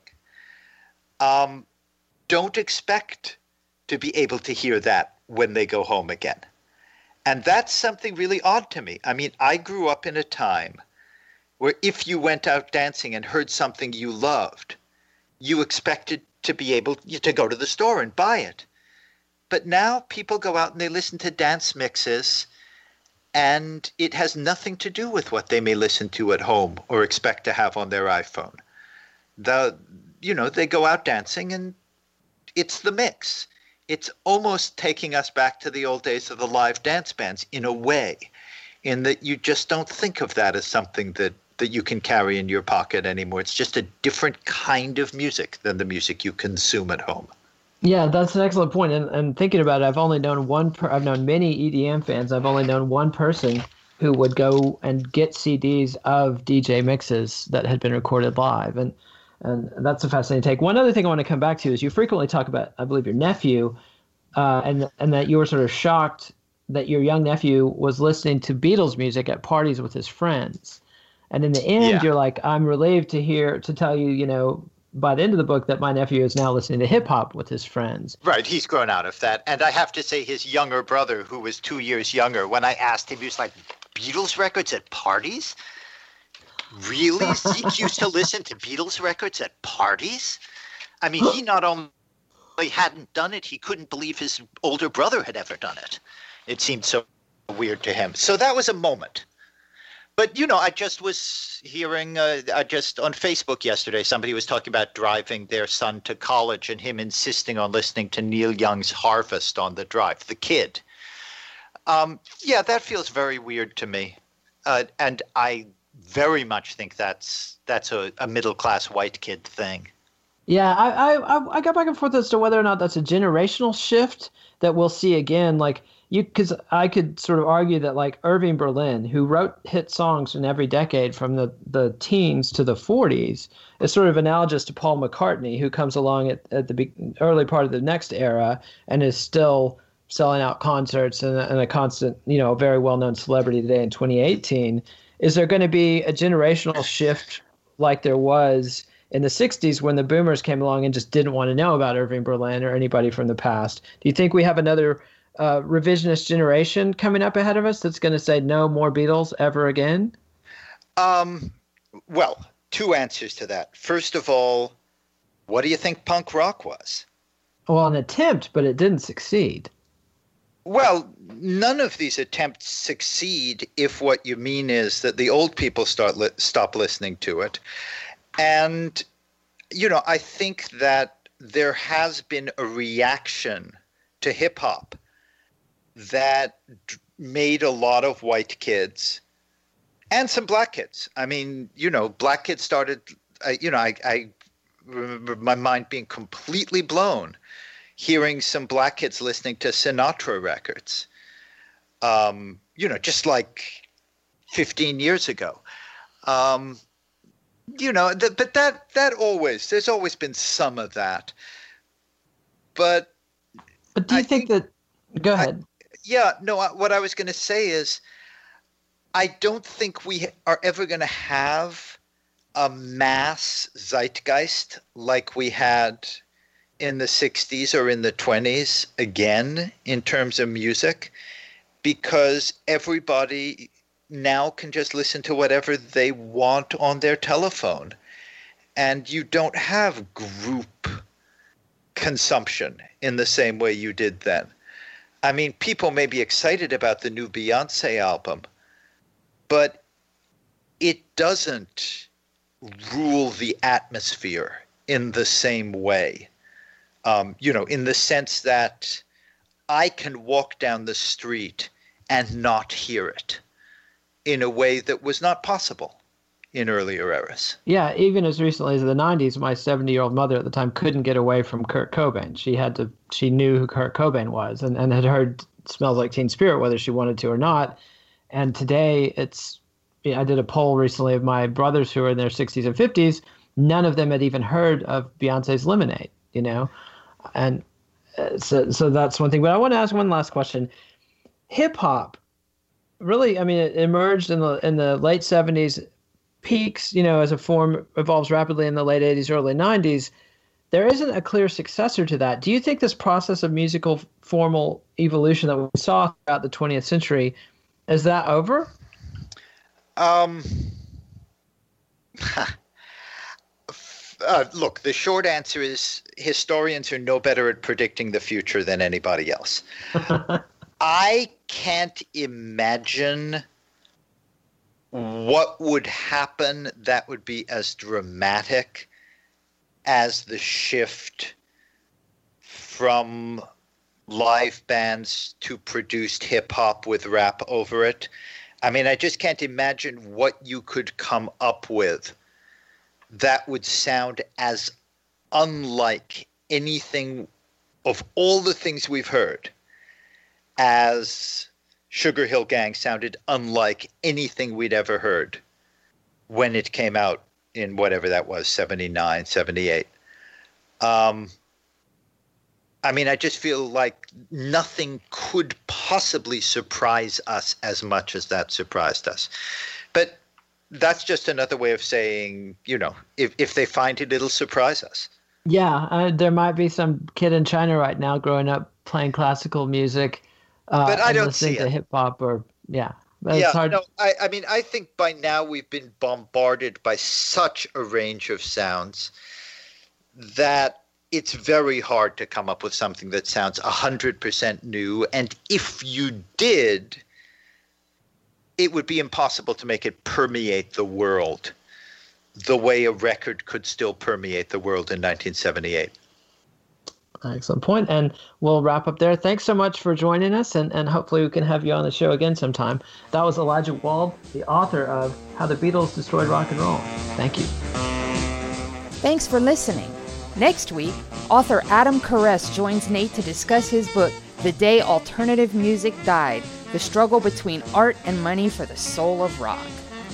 don't expect to be able to hear that when they go home again. And that's something really odd to me. I mean, I grew up in a time where if you went out dancing and heard something you loved, you expected to be able to go to the store and buy it. But now people go out and they listen to dance mixes, and it has nothing to do with what they may listen to at home or expect to have on their iPhone. They go out dancing and it's the mix. it's almost taking us back to the old days of the live dance bands in a way, in that you just don't think of that as something that you can carry in your pocket anymore. It's just a different kind of music than the music you consume at home. Yeah, that's an excellent point. And thinking about it, I've only known I've known many EDM fans. I've only known one person who would go and get CDs of DJ mixes that had been recorded live. And that's a fascinating take. One other thing I want to come back to is you frequently talk about, I believe, your nephew, and that you were sort of shocked that your young nephew was listening to Beatles music at parties with his friends. And in the end, You're like, I'm relieved to tell you, by the end of the book that my nephew is now listening to hip hop with his friends. Right. He's grown out of that. And I have to say his younger brother, who was 2 years younger, when I asked him, he was like, Beatles records at parties? Really? Zeke used to listen to Beatles records at parties? I mean, he not only hadn't done it, he couldn't believe his older brother had ever done it. It seemed so weird to him. So that was a moment. But, I just was hearing, just on Facebook yesterday, somebody was talking about driving their son to college and him insisting on listening to Neil Young's Harvest on the drive, the kid. That feels very weird to me. And I very much think that's a middle-class white kid thing. Yeah, I got back and forth as to whether or not that's a generational shift that we'll see again. Because I could sort of argue that Irving Berlin, who wrote hit songs in every decade from the teens to the 40s, is sort of analogous to Paul McCartney, who comes along at the early part of the next era and is still selling out concerts and a constant, very well-known celebrity today in 2018. Is there going to be a generational shift like there was in the 60s when the boomers came along and just didn't want to know about Irving Berlin or anybody from the past? Do you think we have another revisionist generation coming up ahead of us that's going to say no more Beatles ever again? Well, two answers to that. First of all, what do you think punk rock was? Well, an attempt, but it didn't succeed. Well, none of these attempts succeed if what you mean is that the old people stop listening to it. And, I think that there has been a reaction to hip hop that made a lot of white kids and some black kids. I mean, black kids started, I remember my mind being completely blown hearing some black kids listening to Sinatra records, just like 15 years ago. But there's always been some of that. But do you think that, go ahead. What I was going to say is I don't think we are ever going to have a mass zeitgeist like we had in the 60s or in the 20s again in terms of music, because everybody now can just listen to whatever they want on their telephone. And you don't have group consumption in the same way you did then. I mean, people may be excited about the new Beyonce album, but it doesn't rule the atmosphere in the same way. In the sense that I can walk down the street and not hear it in a way that was not possible in earlier eras. Yeah, even as recently as the 90s, my 70-year-old mother at the time couldn't get away from Kurt Cobain. She knew who Kurt Cobain was and had heard Smells Like Teen Spirit, whether she wanted to or not. And today I did a poll recently of my brothers who are in their 60s and 50s. None of them had even heard of Beyonce's Lemonade, And so that's one thing. But I want to ask one last question. Hip hop, really, it emerged in the late 70s, peaks, as a form, evolves rapidly in the late 80s, early 90s. There isn't a clear successor to that. Do you think this process of musical formal evolution that we saw throughout the 20th century, is that over? Look, the short answer is historians are no better at predicting the future than anybody else. I can't imagine what would happen that would be as dramatic as the shift from live bands to produced hip-hop with rap over it. I mean, I just can't imagine what you could come up with that would sound as unlike anything of all the things we've heard as Sugar Hill Gang sounded unlike anything we'd ever heard when it came out in whatever that was, 79, 78. I mean, I just feel like nothing could possibly surprise us as much as that surprised us. But that's just another way of saying, you know, if they find it, it'll surprise us. Yeah, there might be some kid in China right now growing up playing classical music, but I don't listening see to it. hip hop or But yeah, it's hard. no, I mean, I think by now we've been bombarded by such a range of sounds that it's very hard to come up with something that sounds 100% new. And if you did, it would be impossible to make it permeate the world the way a record could still permeate the world in 1978. Excellent point. And we'll wrap up there. Thanks so much for joining us, and hopefully we can have you on the show again sometime. That was Elijah Wald, the author of How the Beatles Destroyed Rock and Roll. Thank you. Thanks for listening. Next week, author Adam Caress joins Nate to discuss his book, The Day Alternative Music Died, The Struggle Between Art and Money for the Soul of Rock.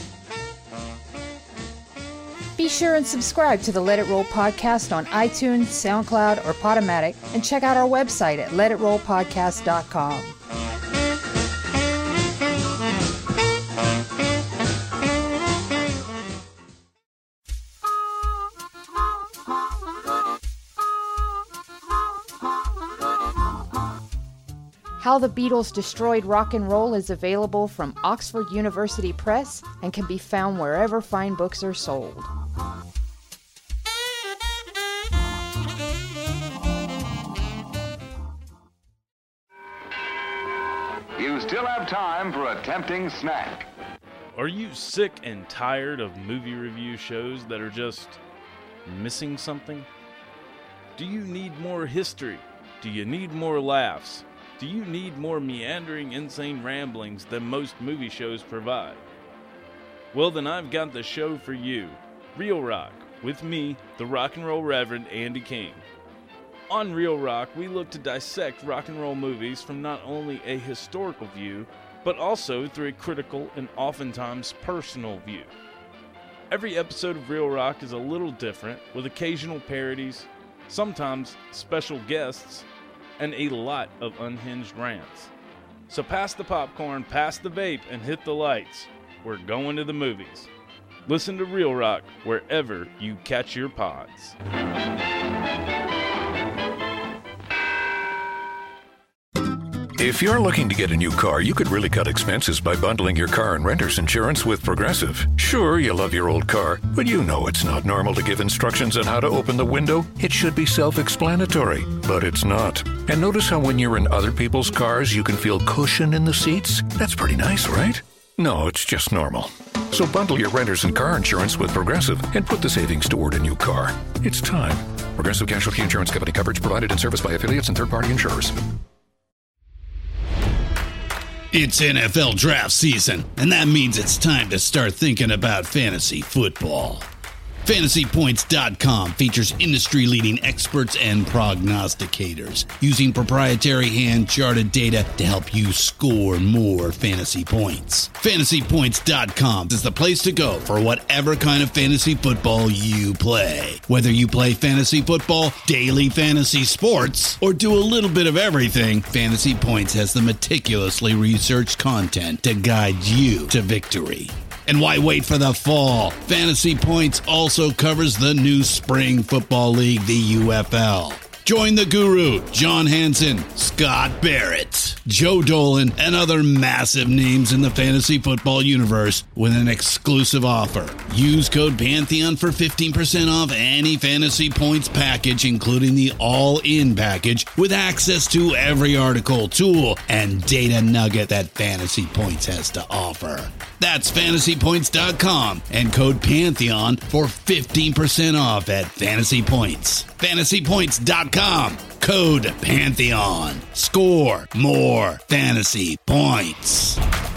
Be sure and subscribe to the Let It Roll podcast on iTunes, SoundCloud, or Podomatic, and check out our website at letitrollpodcast.com. How the Beatles Destroyed Rock and Roll is available from Oxford University Press and can be found wherever fine books are sold. You still have time for a tempting snack. Are you sick and tired of movie review shows that are just missing something? Do you need more history? Do you need more laughs? Do you need more meandering, insane ramblings than most movie shows provide? Well, then I've got the show for you, Real Rock, with me, the Rock and Roll Reverend Andy King. On Real Rock, we look to dissect rock and roll movies from not only a historical view, but also through a critical and oftentimes personal view. Every episode of Real Rock is a little different, with occasional parodies, sometimes special guests, and a lot of unhinged rants. So pass the popcorn, pass the vape, and hit the lights. We're going to the movies. Listen to Real Rock wherever you catch your pods. If you're looking to get a new car, you could really cut expenses by bundling your car and renter's insurance with Progressive. Sure, you love your old car, but you know it's not normal to give instructions on how to open the window. It should be self-explanatory, but it's not. And notice how when you're in other people's cars, you can feel cushion in the seats? That's pretty nice, right? No, it's just normal. So bundle your renter's and car insurance with Progressive and put the savings toward a new car. It's time. Progressive Casualty Insurance Company. Coverage provided and serviced by affiliates and third-party insurers. It's NFL draft season, and that means it's time to start thinking about fantasy football. FantasyPoints.com features industry-leading experts and prognosticators using proprietary hand-charted data to help you score more fantasy points. FantasyPoints.com is the place to go for whatever kind of fantasy football you play. Whether you play fantasy football, daily fantasy sports, or do a little bit of everything, Fantasy Points has the meticulously researched content to guide you to victory. And why wait for the fall? Fantasy Points also covers the new spring football league, the UFL. Join the guru, John Hansen, Scott Barrett, Joe Dolan, and other massive names in the fantasy football universe with an exclusive offer. Use code Pantheon for 15% off any Fantasy Points package, including the all-in package, with access to every article, tool, and data nugget that Fantasy Points has to offer. That's FantasyPoints.com and code Pantheon for 15% off at Fantasy Points. FantasyPoints.com. Code Pantheon. Score more fantasy points.